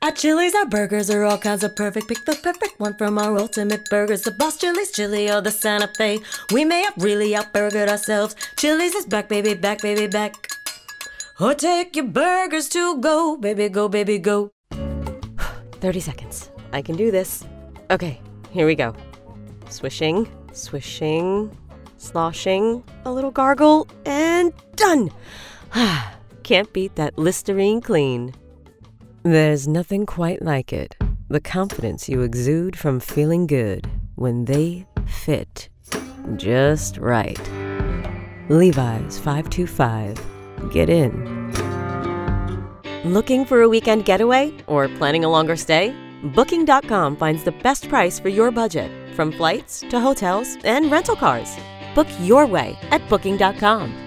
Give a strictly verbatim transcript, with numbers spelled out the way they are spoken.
At Chili's, our burgers are all kinds of perfect. Pick the perfect one from our ultimate burgers. The Boss Chili's chili or the Santa Fe. We may have really outburgered ourselves. Chili's is back, baby, back, baby, back. Or take your burgers to go, baby, go, baby, go. thirty seconds. I can do this. Okay, here we go. Swishing, swishing, sloshing, a little gargle, and done! Can't beat that Listerine clean. There's nothing quite like it. The confidence you exude from feeling good when they fit just right. Levi's five two five. Get in. Looking for a weekend getaway or planning a longer stay? Booking dot com finds the best price for your budget, from flights to hotels and rental cars. Book your way at Booking dot com.